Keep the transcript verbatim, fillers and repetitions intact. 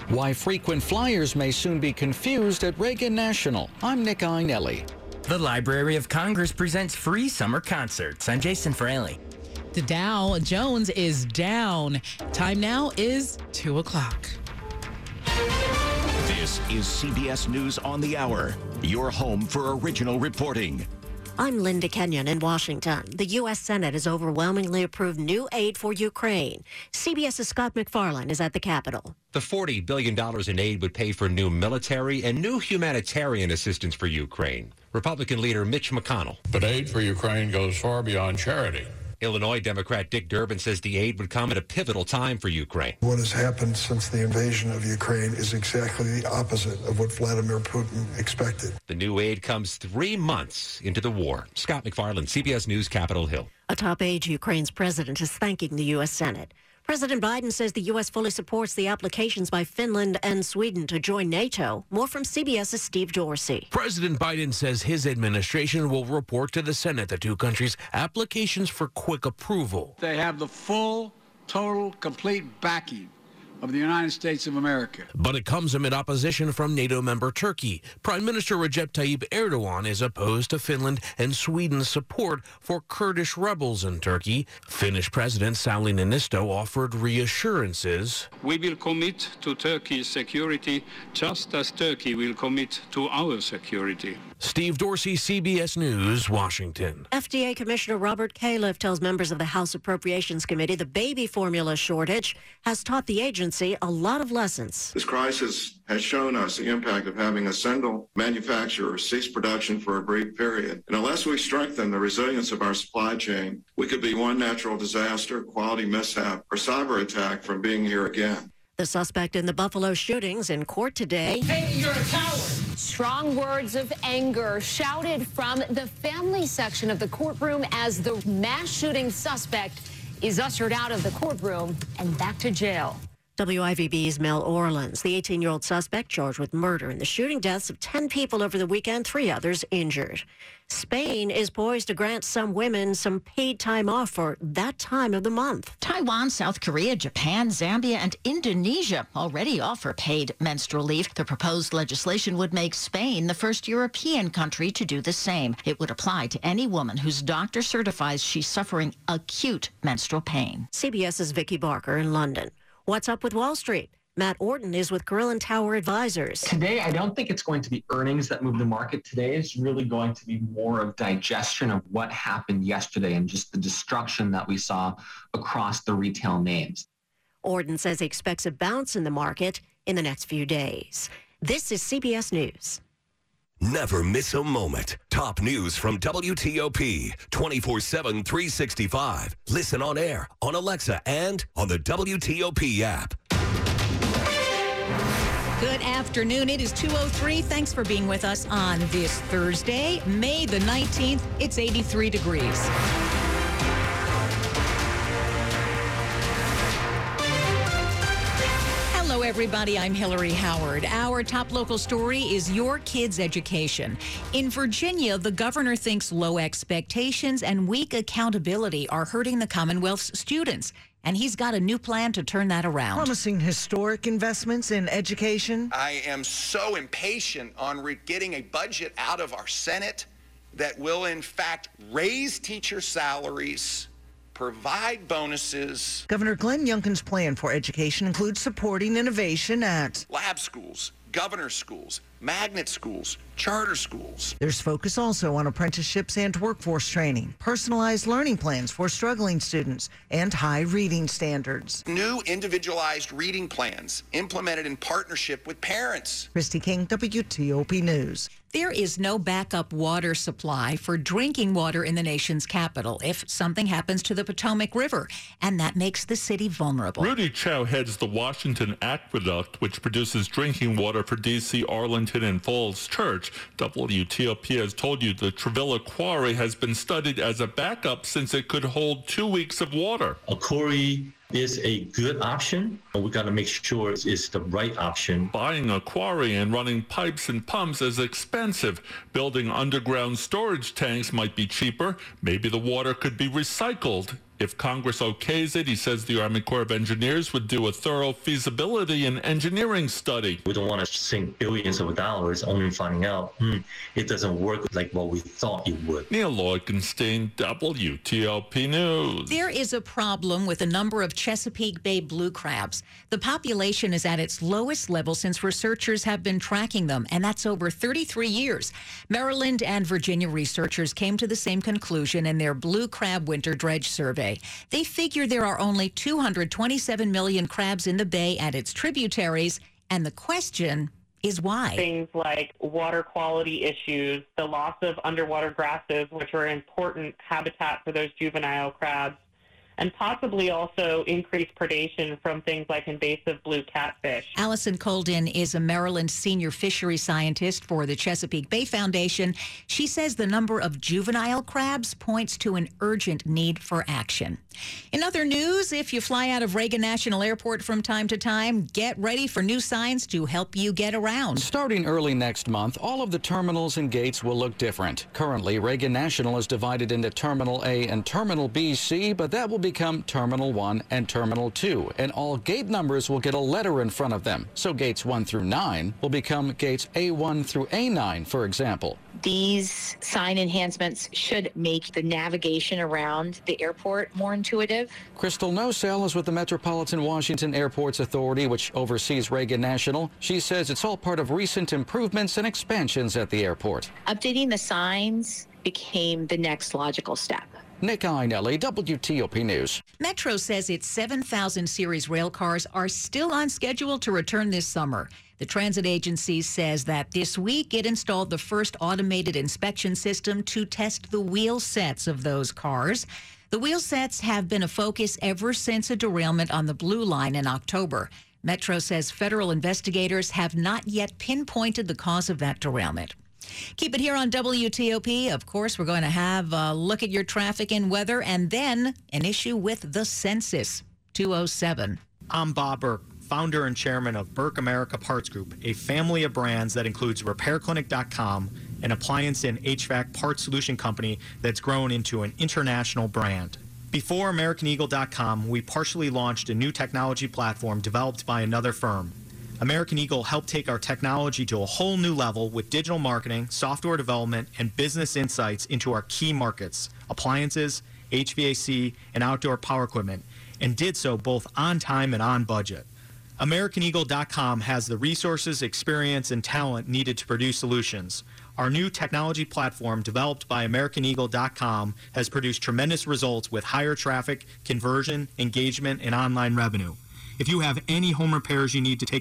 Why frequent flyers may soon be confused at Reagan National. I'm Nick Einelli. The Library of Congress presents free summer concerts. I'm Jason Fraley. The Dow Jones is down. Time now is two o'clock. This is C B S News on the Hour, your home for original reporting. I'm Linda Kenyon in Washington. The U S Senate has overwhelmingly approved new aid for Ukraine. CBS's Scott McFarlane is at the Capitol. The forty billion dollars in aid would pay for new military and new humanitarian assistance for Ukraine. Republican leader Mitch McConnell. But aid for Ukraine goes far beyond charity. Illinois Democrat Dick Durbin says the aid would come at a pivotal time for Ukraine. What has happened since the invasion of Ukraine is exactly the opposite of what Vladimir Putin expected. The new aid comes three months into the war. Scott McFarlane, C B S News, Capitol Hill. A top aide to Ukraine's president is thanking the U S Senate. President Biden says the U S fully supports the applications by Finland and Sweden to join NATO. More from CBS's Steve Dorsey. President Biden says his administration will report to the Senate the two countries' applications for quick approval. They have the full, total, complete backing of the United States of America. But it comes amid opposition from NATO member Turkey. Prime Minister Recep Tayyip Erdogan is opposed to Finland and Sweden's support for Kurdish rebels in Turkey. Finnish President Sauli Niinisto offered reassurances. We will commit to Turkey's security just as Turkey will commit to our security. Steve Dorsey, C B S News, Washington. F D A Commissioner Robert Califf tells members of the House Appropriations Committee the baby formula shortage has taught the agency a lot of lessons. This crisis has shown us the impact of having a single manufacturer cease production for a brief period. And unless we strengthen the resilience of our supply chain, we could be one natural disaster, quality mishap, or cyber attack from being here again. The suspect in the Buffalo shootings in court today. Hey, you're a coward. Strong words of anger shouted from the family section of the courtroom as the mass shooting suspect is ushered out of the courtroom and back to jail. W I V B's Mel Orleans, the eighteen-year-old suspect charged with murder in the shooting deaths of ten people over the weekend, three others injured. Spain is poised to grant some women some paid time off for that time of the month. Taiwan, South Korea, Japan, Zambia, and Indonesia already offer paid menstrual leave. The proposed legislation would make Spain the first European country to do the same. It would apply to any woman whose doctor certifies she's suffering acute menstrual pain. CBS's Vicki Barker in London. What's up with Wall Street? Matt Orton is with Carillon Tower Advisors. Today, I don't think it's going to be earnings that move the market. Today is really going to be more of digestion of what happened yesterday and just the destruction that we saw across the retail names. Orton says he expects a bounce in the market in the next few days. This is C B S News. Never miss a moment. Top news from W T O P, twenty-four seven, three sixty-five. Listen on air, on Alexa, and on the W T O P app. Good afternoon. It is two oh three. Thanks for being with us on this Thursday, May the nineteenth. It's eighty-three degrees. Hello, everybody. I'm Hillary Howard. Our top local story is your kids' education. In Virginia, the governor thinks low expectations and weak accountability are hurting the Commonwealth's students, and he's got a new plan to turn that around. Promising historic investments in education. I am so impatient on re- getting a budget out of our Senate that will, in fact, raise teacher salaries, provide bonuses. Governor Glenn Youngkin's plan for education includes supporting innovation at lab schools, governor schools, magnet schools, charter schools. There's focus also on apprenticeships and workforce training, personalized learning plans for struggling students, and high reading standards. New individualized reading plans implemented in partnership with parents. Christy King, W T O P News. There is no backup water supply for drinking water in the nation's capital if something happens to the Potomac River, and that makes the city vulnerable. Rudy Chow heads the Washington Aqueduct, which produces drinking water for D C, Arlington, and Falls Church. W T O P has told you the Travilla Quarry has been studied as a backup since it could hold two weeks of water. A quarry is a good option, but we got to make sure it's, it's the right option. Buying a quarry and running pipes and pumps is expensive. Building underground storage tanks might be cheaper. Maybe the water could be recycled If Congress okays it, he says the Army Corps of Engineers would do a thorough feasibility and engineering study. We don't want to sink billions of dollars only finding out hmm, it doesn't work like what we thought it would. Neil Augenstein, W T O P News. There is a problem with the number of Chesapeake Bay blue crabs. The population is at its lowest level since researchers have been tracking them, and that's over thirty-three years. Maryland and Virginia researchers came to the same conclusion in their Blue Crab Winter Dredge Survey. They figure there are only two hundred twenty-seven million crabs in the bay and its tributaries, and the question is why. Things like water quality issues, the loss of underwater grasses, which are an important habitat for those juvenile crabs, and possibly also increased predation from things like invasive blue catfish. Allison Colden is a Maryland senior fishery scientist for the Chesapeake Bay Foundation. She says the number of juvenile crabs points to an urgent need for action. In other news, if you fly out of Reagan National Airport from time to time, get ready for new signs to help you get around. Starting early next month, all of the terminals and gates will look different. Currently, Reagan National is divided into Terminal A and Terminal B C, but that will become Terminal one and Terminal two, and all gate numbers will get a letter in front of them. So gates one through nine will become gates A one through A nine, for example. These sign enhancements should make the navigation around the airport more intuitive. Crystal Nosell is with the Metropolitan Washington Airports Authority, which oversees Reagan National. She says it's all part of recent improvements and expansions at the airport. Updating the signs became the next logical step. Nick Einelli, W T O P News. Metro says its seven thousand series rail cars are still on schedule to return this summer. The transit agency says that this week it installed the first automated inspection system to test the wheel sets of those cars. The wheel sets have been a focus ever since a derailment on the Blue Line in October. Metro says federal investigators have not yet pinpointed the cause of that derailment. Keep it here on W T O P. Of course, we're going to have a look at your traffic and weather, and then an issue with the census. two oh seven. I'm Bob Burke, founder and chairman of Burke America Parts Group, a family of brands that includes repair clinic dot com, an appliance and H V A C parts solution company that's grown into an international brand. Before American Eagle dot com, we partially launched a new technology platform developed by another firm. American Eagle helped take our technology to a whole new level with digital marketing, software development, and business insights into our key markets, appliances, H V A C, and outdoor power equipment, and did so both on time and on budget. American Eagle dot com has the resources, experience, and talent needed to produce solutions. Our new technology platform, developed by American Eagle dot com, has produced tremendous results with higher traffic, conversion, engagement, and online revenue. If you have any home repairs you need to take